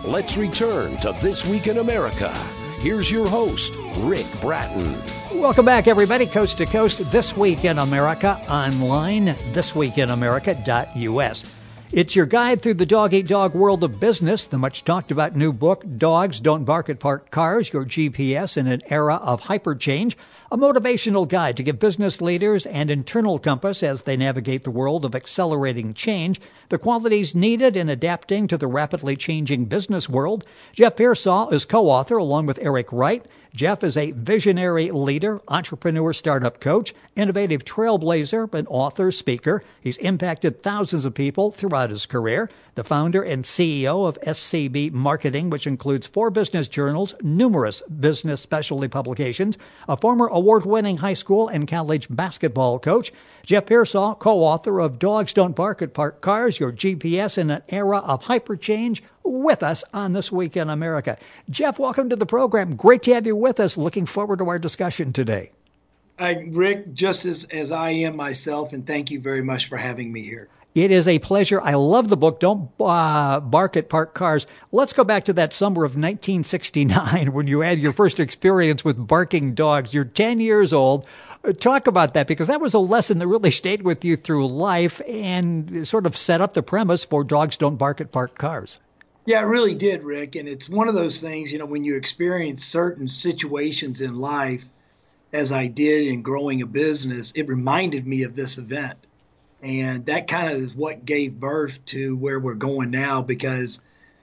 Let's return to This Week in America. Here's your host, Rick Bratton. Welcome back, everybody, coast to coast. This Week in America online, thisweekinamerica.us. It's your guide through the dog-eat-dog world of business, the much-talked-about new book, Dogs Don't Bark at Parked Cars, Your GPS in an Era of Hyperchange, a motivational guide to give business leaders an internal compass as they navigate the world of accelerating change, the qualities needed in adapting to the rapidly changing business world. Jeff Pearsall is co-author along with Eric Wright. Jeff is a visionary leader, entrepreneur, startup coach, innovative trailblazer, an author, speaker. He's impacted thousands of people throughout his career. The founder and CEO of SCB Marketing, which includes 4 business journals, numerous business specialty publications, a former award-winning high school and college basketball coach. Jeff Pearsall, co-author of Dogs Don't Bark at Parked Cars, Your GPS in an Era of Hyperchange, with us on This Week in America. Jeff, welcome to the program. Great to have you with us. Looking forward to our discussion today. Rick, just as I am myself, and thank you very much for having me here. It is a pleasure. I love the book, Don't Bark at Parked Cars. Let's go back to that summer of 1969 when you had your first experience with barking dogs. You're 10 years old. Talk about that, because that was a lesson that really stayed with you through life and sort of set up the premise for Dogs Don't Bark at Parked Cars. Yeah, it really did, Rick. And it's one of those things, when you experience certain situations in life, as I did in growing a business, it reminded me of this event. And that kind of is what gave birth to where we're going now, because,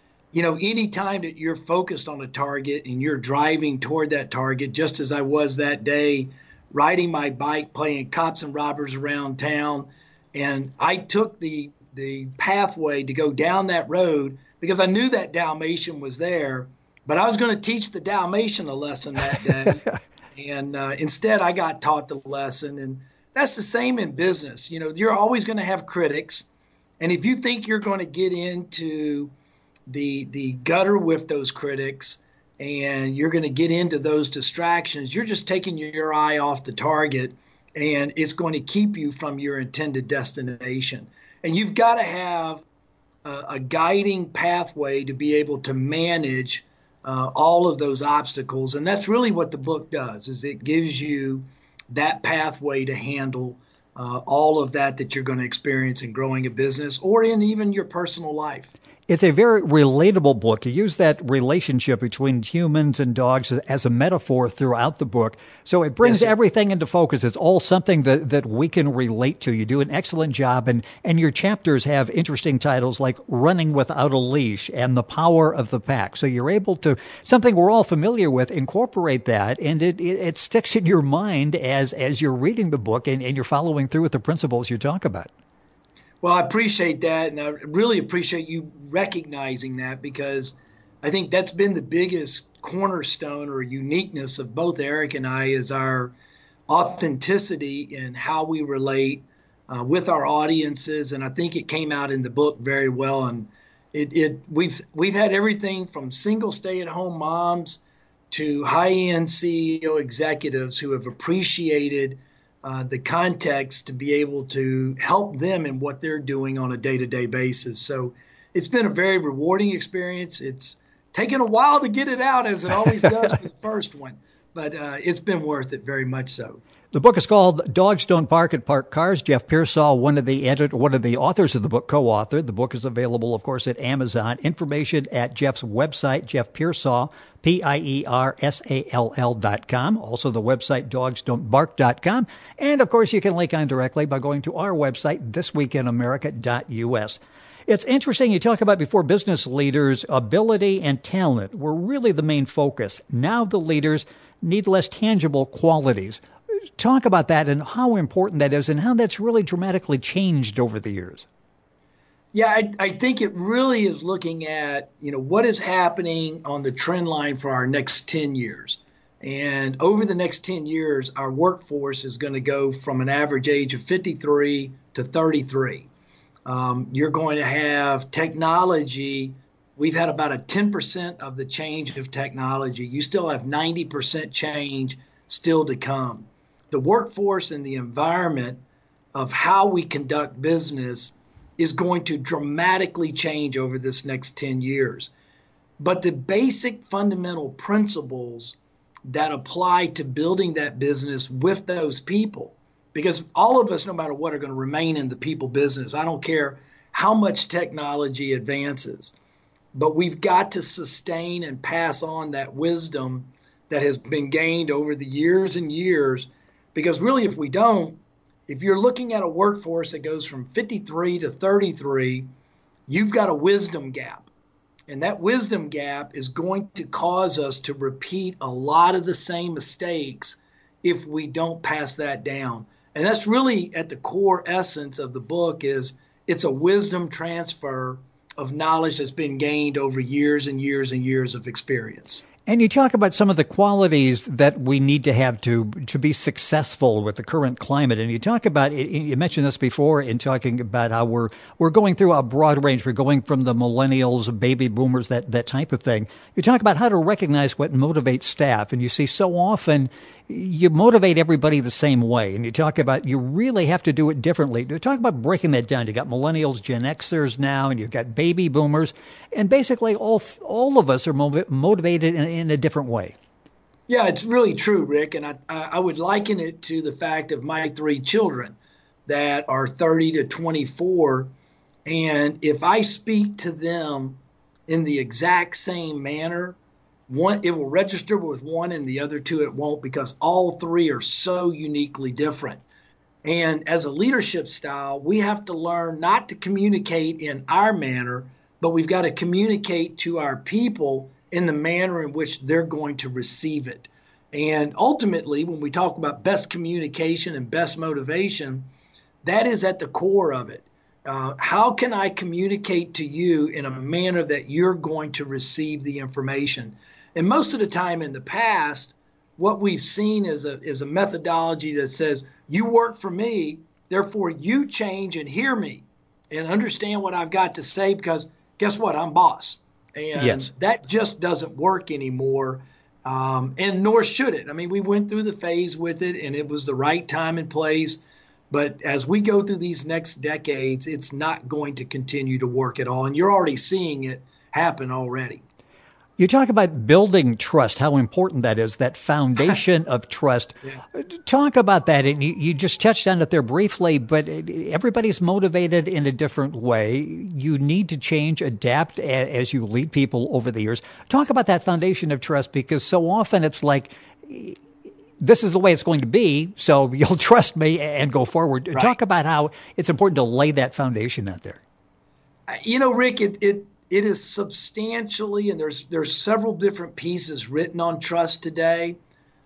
any time that you're focused on a target and you're driving toward that target, just as I was that day, riding my bike, playing cops and robbers around town. And I took the pathway to go down that road because I knew that Dalmatian was there, but I was going to teach the Dalmatian a lesson that day. And instead, I got taught the lesson. And that's the same in business. You're always going to have critics. And if you think you're going to get into the gutter with those critics and you're going to get into those distractions, you're just taking your eye off the target, and it's going to keep you from your intended destination. And you've got to have a guiding pathway to be able to manage all of those obstacles. And that's really what the book does, is it gives you that pathway to handle all of that you're going to experience in growing a business or in even your personal life. It's a very relatable book. You use that relationship between humans and dogs as a metaphor throughout the book. So it brings everything into focus. It's all something that we can relate to. You do an excellent job. And your chapters have interesting titles like Running Without a Leash and The Power of the Pack. So you're able to, something we're all familiar with, incorporate that. And it sticks in your mind as you're reading the book and you're following through with the principles you talk about. Well, I appreciate that, and I really appreciate you recognizing that, because I think that's been the biggest cornerstone or uniqueness of both Eric and I, is our authenticity in how we relate with our audiences, and I think it came out in the book very well. And we've had everything from single stay-at-home moms to high-end CEO executives who have appreciated the context to be able to help them in what they're doing on a day-to-day basis. So it's been a very rewarding experience. It's taken a while to get it out, as it always does for the first one, but it's been worth it, very much so. The book is called Dogs Don't Bark at Parked Cars. Jeff Pearsall, one of the authors of the book, co-authored. The book is available, of course, at Amazon. Information at Jeff's website, Jeff Pearsall, Pearsall.com. Also the website, dogsdon'tbark.com. And, of course, you can link on directly by going to our website, thisweekinamerica.us. It's interesting, you talk about before business leaders, ability and talent were really the main focus. Now the leaders need less tangible qualities. Talk about that and how important that is and how that's really dramatically changed over the years. Yeah, I think it really is looking at, what is happening on the trend line for our next 10 years. And over the next 10 years, our workforce is going to go from an average age of 53 to 33. You're going to have technology. We've had about a 10% of the change of technology. You still have 90% change still to come. The workforce and the environment of how we conduct business is going to dramatically change over this next 10 years. But the basic fundamental principles that apply to building that business with those people, because all of us, no matter what, are going to remain in the people business. I don't care how much technology advances, but we've got to sustain and pass on that wisdom that has been gained over the years and years. Because really, if we don't, if you're looking at a workforce that goes from 53 to 33, you've got a wisdom gap. And that wisdom gap is going to cause us to repeat a lot of the same mistakes if we don't pass that down. And that's really at the core essence of the book. Is it's a wisdom transfer of knowledge that's been gained over years and years and years of experience. And you talk about some of the qualities that we need to have to be successful with the current climate. And you talk about, you mentioned this before in talking about how we're going through a broad range. We're going from the millennials, baby boomers, that type of thing. You talk about how to recognize what motivates staff. And you see so often you motivate everybody the same way. And you talk about you really have to do it differently. You talk about breaking that down. You got millennials, Gen Xers now, and you've got baby boomers. And basically all of us are motivated in a different way. Yeah, it's really true, Rick. And I would liken it to the fact of my 3 children that are 30 to 24. And if I speak to them in the exact same manner, one, it will register with one and the other 2 it won't, because all 3 are so uniquely different. And as a leadership style, we have to learn not to communicate in our manner, but we've got to communicate to our people in the manner in which they're going to receive it. And ultimately, when we talk about best communication and best motivation, that is at the core of it. How can I communicate to you in a manner that you're going to receive the information? And most of the time in the past, what we've seen is a methodology that says, you work for me, therefore you change and hear me and understand what I've got to say, because guess what? I'm boss. And yes, that just doesn't work anymore. And nor should it. I mean, we went through the phase with it and it was the right time and place. But as we go through these next decades, it's not going to continue to work at all. And you're already seeing it happen already. You talk about building trust, how important that is, that foundation of trust. Yeah. Talk about that. And you just touched on it there briefly, but everybody's motivated in a different way. You need to change, adapt as you lead people over the years. Talk about that foundation of trust, because so often it's like, this is the way it's going to be, so you'll trust me and go forward. Right. Talk about how it's important to lay that foundation out there. You know, Rick, it is substantially, and there's several different pieces written on trust today.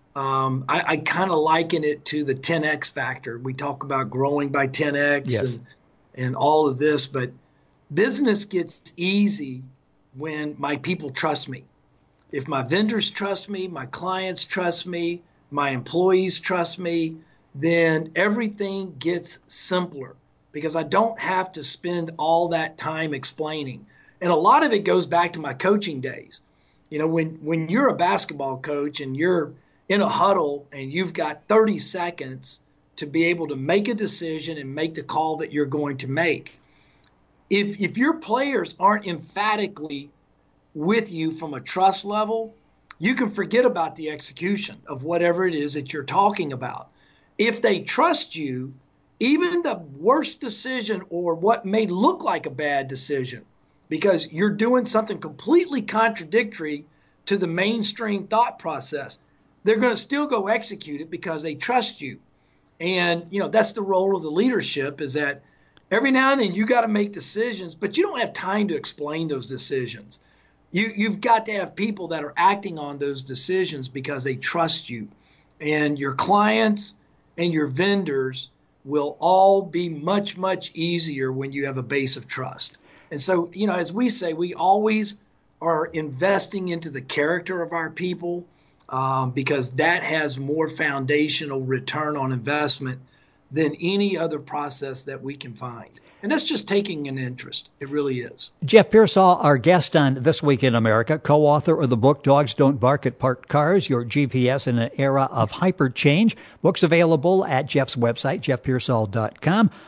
I kind of liken it to the 10X factor. We talk about growing by 10X yes, and all of this, but business gets easy when my people trust me. If my vendors trust me, my clients trust me, my employees trust me, then everything gets simpler, because I don't have to spend all that time explaining. And a lot of it goes back to my coaching days. You know, when you're a basketball coach and you're in a huddle and you've got 30 seconds to be able to make a decision and make the call that you're going to make. If your players aren't emphatically with you from a trust level, you can forget about the execution of whatever it is that you're talking about. If they trust you, even the worst decision or what may look like a bad decision, because you're doing something completely contradictory to the mainstream thought process, they're going to still go execute it because they trust you. And, you know, that's the role of the leadership, is that every now and then you got to make decisions, but you don't have time to explain those decisions. You've got to have people that are acting on those decisions because they trust you. And your clients and your vendors will all be much, much easier when you have a base of trust. And so, you know, as we say, we always are investing into the character of our people because that has more foundational return on investment than any other process that we can find. And that's just taking an interest. It really is. Jeff Pearsall, our guest on This Week in America, co-author of the book, Dogs Don't Bark at Parked Cars, Your GPS in an Era of Hyper Change. Book's available at Jeff's website, jeffpearsall.com.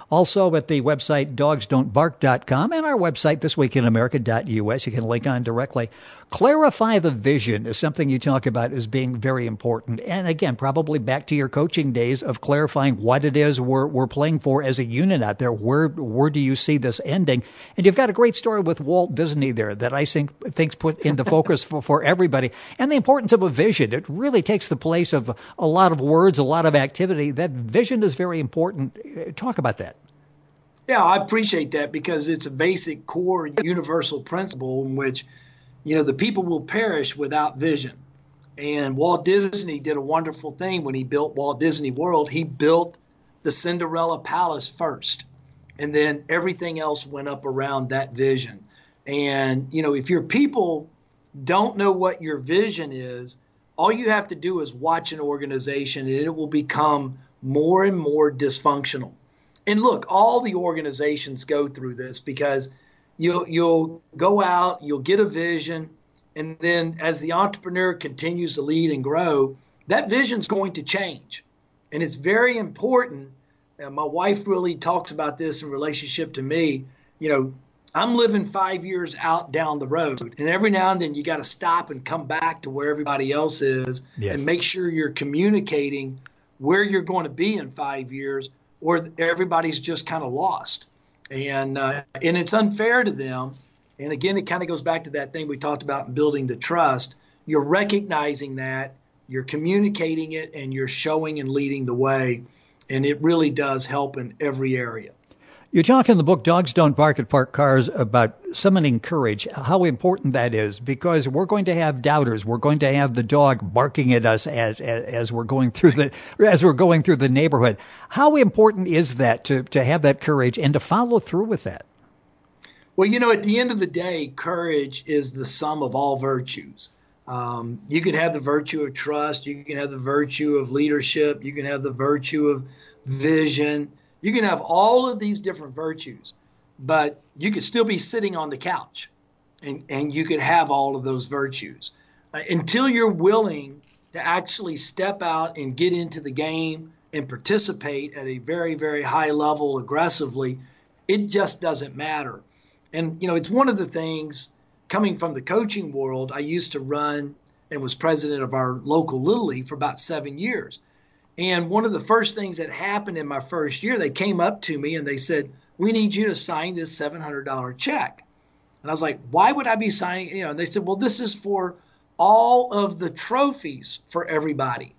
Also at the website dogsdon'tbark.com and our website thisweekinamerica.us. You can link on directly. Clarify the vision is something you talk about as being very important. And again, probably back to your coaching days of clarifying what it is we're playing for as a unit out there. Where do you see this ending? And you've got a great story with Walt Disney there that I think's put into focus for everybody. And the importance of a vision. It really takes the place of a lot of words, a lot of activity. That vision is very important. Talk about that. Yeah, I appreciate that because it's a basic core universal principle in which, the people will perish without vision. And Walt Disney did a wonderful thing when he built Walt Disney World. He built the Cinderella Palace first, and then everything else went up around that vision. And, if your people don't know what your vision is, all you have to do is watch an organization and it will become more and more dysfunctional. And look, all the organizations go through this because you'll go out, you'll get a vision, and then as the entrepreneur continues to lead and grow, that vision's going to change. And it's very important. And my wife really talks about this in relationship to me. I'm living 5 years out down the road, and every now and then you got to stop and come back to where everybody else is. Yes. And make sure you're communicating where you're going to be in 5 years, or everybody's just kind of lost. And it's unfair to them. And again, it kind of goes back to that thing we talked about in building the trust. You're recognizing that, you're communicating it, and you're showing and leading the way. And it really does help in every area. You talk in the book, Dogs Don't Bark at Parked Cars, about summoning courage, how important that is, because we're going to have doubters. We're going to have the dog barking at us as we're going through the neighborhood. How important is that to have that courage and to follow through with that? Well, at the end of the day, courage is the sum of all virtues. You can have the virtue of trust. You can have the virtue of leadership. You can have the virtue of vision. You can have all of these different virtues, but you could still be sitting on the couch and you could have all of those virtues. Until you're willing to actually step out and get into the game and participate at a very, very high level aggressively, it just doesn't matter. And, it's one of the things coming from the coaching world. I used to run and was president of our local Little League for about 7 years. And one of the first things that happened in my first year, they came up to me and they said, "We need you to sign this $700 check." And I was like, "Why would I be signing?" And they said, "Well, this is for all of the trophies for everybody."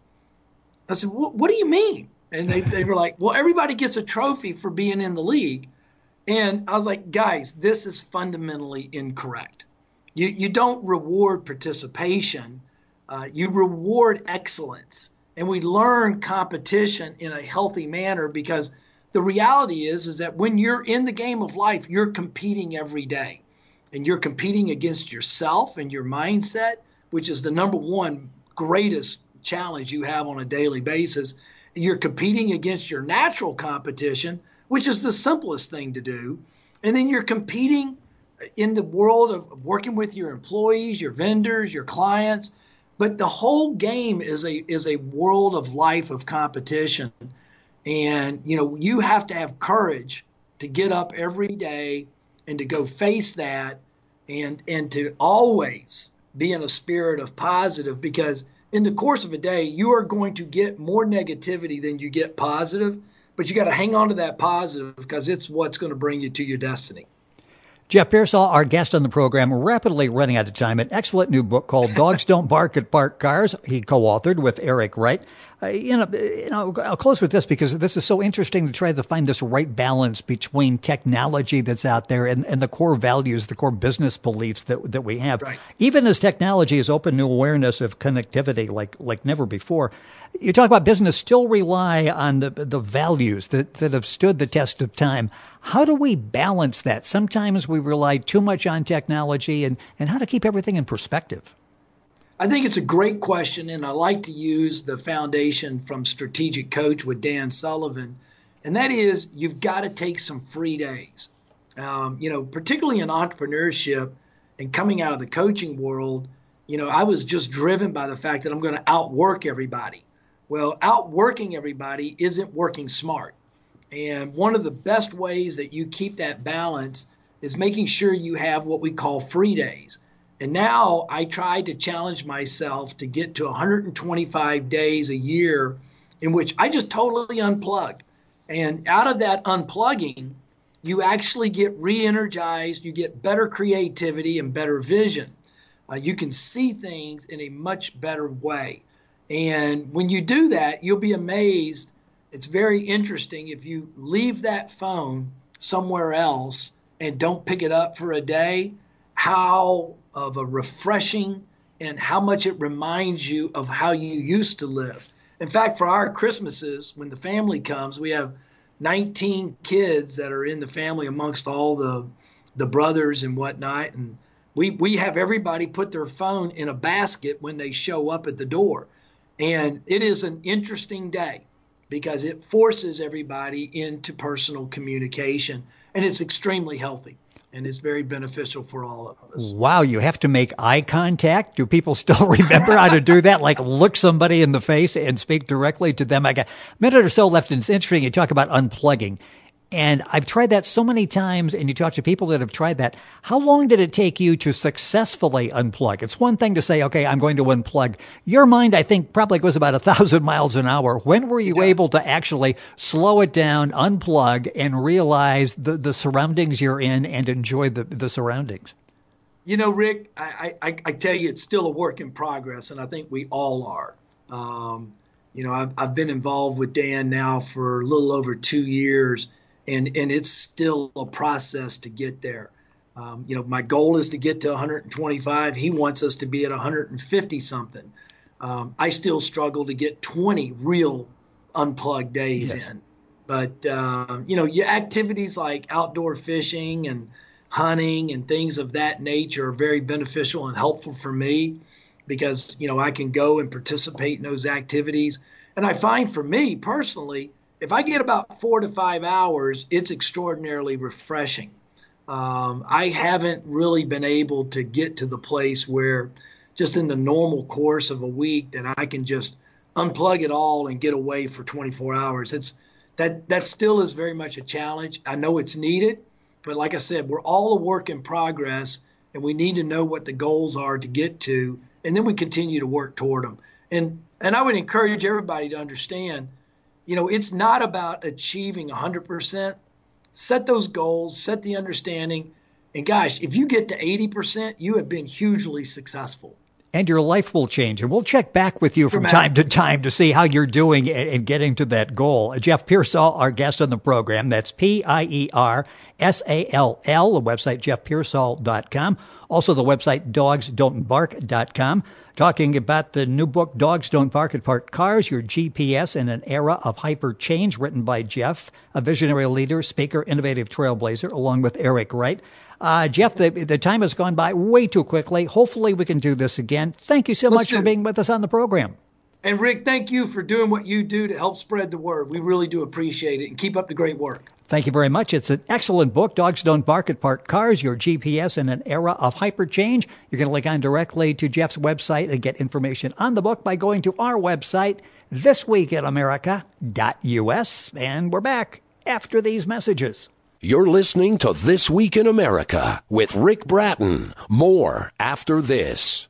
I said, "What do you mean?" And they were like, "Well, everybody gets a trophy for being in the league." And I was like, "Guys, this is fundamentally incorrect. You don't reward participation. You reward excellence. And we learn competition in a healthy manner, because the reality is that when you're in the game of life, you're competing every day. And you're competing against yourself and your mindset, which is the number one greatest challenge you have on a daily basis. And you're competing against your natural competition, which is the simplest thing to do. And then you're competing in the world of working with your employees, your vendors, your clients. But the whole game is a world of life of competition. And, you have to have courage to get up every day and to go face that and to always be in a spirit of positive, because in the course of a day, you are going to get more negativity than you get positive. But you got to hang on to that positive, because it's what's going to bring you to your destiny. Jeff Pearsall, our guest on the program, rapidly running out of time. An excellent new book called Dogs Don't Bark at Parked Cars. He co-authored with Eric Wright. I'll close with this, because this is so interesting to try to find this right balance between technology that's out there and the core values, the core business beliefs that we have. Right. Even as technology has opened new awareness of connectivity like never before, you talk about business still rely on the values that have stood the test of time. How do we balance that? Sometimes we rely too much on technology, and how to keep everything in perspective. I think it's a great question, and I like to use the foundation from Strategic Coach with Dan Sullivan, and that is you've got to take some free days. Particularly in entrepreneurship and coming out of the coaching world, I was just driven by the fact that I'm going to outwork everybody. Well, outworking everybody isn't working smart. And one of the best ways that you keep that balance is making sure you have what we call free days. And now I try to challenge myself to get to 125 days a year in which I just totally unplug. And out of that unplugging, you actually get re-energized, you get better creativity and better vision. You can see things in a much better way. And when you do that, you'll be amazed. It's very interesting if you leave that phone somewhere else and don't pick it up for a day, how of a refreshing and how much it reminds you of how you used to live. In fact, for our Christmases, when the family comes, we have 19 kids that are in the family amongst all the brothers and whatnot. And we have everybody put their phone in a basket when they show up at the door. And it is an interesting day because it forces everybody into personal communication, and it's extremely healthy. And it's very beneficial for all of us. Wow, you have to make eye contact? Do people still remember how to do that? Like look somebody in the face and speak directly to them? I got a minute or so left, and it's interesting. You talk about unplugging. And I've tried that so many times, and you talk to people that have tried that. How long did it take you to successfully unplug? It's one thing to say, okay, I'm going to unplug. Your mind, I think, probably goes about 1,000 miles an hour. When were you able to actually slow it down, unplug, and realize the surroundings you're in and enjoy the surroundings? You know, Rick, I tell you, it's still a work in progress, and I think we all are. I've been involved with Dan now for a little over 2 years. And it's still a process to get there. My goal is to get to 125. He wants us to be at 150 something. I still struggle to get 20 real unplugged days in. But, your activities like outdoor fishing and hunting and things of that nature are very beneficial and helpful for me because, I can go and participate in those activities. And I find for me personally, if I get about 4 to 5 hours, it's extraordinarily refreshing. I haven't really been able to get to the place where just in the normal course of a week that I can just unplug it all and get away for 24 hours. That still is very much a challenge. I know it's needed, but like I said, we're all a work in progress, and we need to know what the goals are to get to, and then we continue to work toward them. And I would encourage everybody to understand, it's not about achieving 100%. Set those goals, set the understanding. And gosh, if you get to 80%, you have been hugely successful. And your life will change. And we'll check back with you from time to time to see how you're doing in getting to that goal. Jeff Pearsall, our guest on the program. That's PIERSALL, the website, jeffpearsall.com. Also the website, dogsdon'tbark.com. Talking about the new book, Dogs Don't Bark at Parked Cars, Your GPS in an Era of Hyper Change, written by Jeff, a visionary leader, speaker, innovative trailblazer, along with Eric Wright. Jeff, the time has gone by way too quickly. Hopefully we can do this again. Thank you so much for being with us on the program. And Rick, thank you for doing what you do to help spread the word. We really do appreciate it, and keep up the great work. Thank you very much. It's an excellent book, Dogs Don't Bark at Parked Cars, Your GPS in an Era of Hyper Change. You can link on directly to Jeff's website and get information on the book by going to our website, thisweekinamerica.us. And we're back after these messages. You're listening to This Week in America with Rick Bratton. More after this.